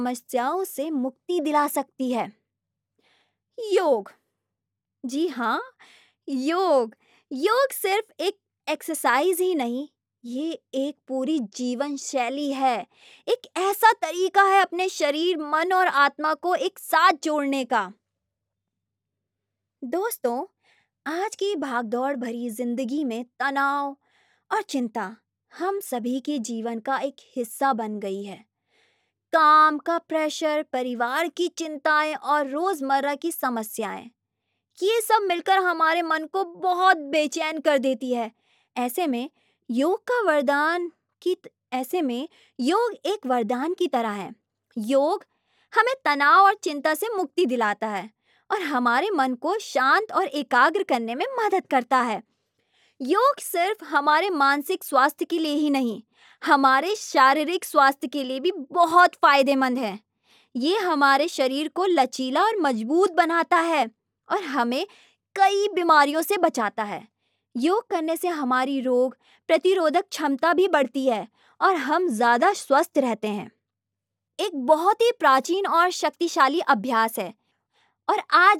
समस्याओं से मुक्ति दिला सकती है। योग। जी हाँ, योग। योग सिर्फ एक एक्सरसाइज ही नहीं, ये एक पूरी जीवन शैली है। एक ऐसा तरीका है अपने शरीर, मन और आत्मा को एक साथ जोड़ने का। दोस्तों, आज की भागदौड़ भरी जिंदगी में तनाव और चिंता हम सभी के जीवन का एक हिस्सा बन गई है। काम का प्रेशर, परिवार की चिंताएं और रोजमर्रा की समस्याएं, ये सब मिलकर हमारे मन को बहुत बेचैन कर देती है। ऐसे में योग का वरदान की ऐसे में योग एक वरदान की तरह है। योग हमें तनाव और चिंता से मुक्ति दिलाता है और हमारे मन को शांत और एकाग्र करने में मदद करता है। योग सिर्फ हमारे मानसिक स्वास्थ्य के लिए ही नहीं, हमारे शारीरिक स्वास्थ्य के लिए भी बहुत फायदेमंद है। ये हमारे शरीर को लचीला और मजबूत बनाता है और हमें कई बीमारियों से बचाता है। योग करने से हमारी रोग प्रतिरोधक क्षमता भी बढ़ती है और हम ज़्यादा स्वस्थ रहते हैं। एक बहुत ही प्राचीन और शक्तिशाली अभ्यास है और आज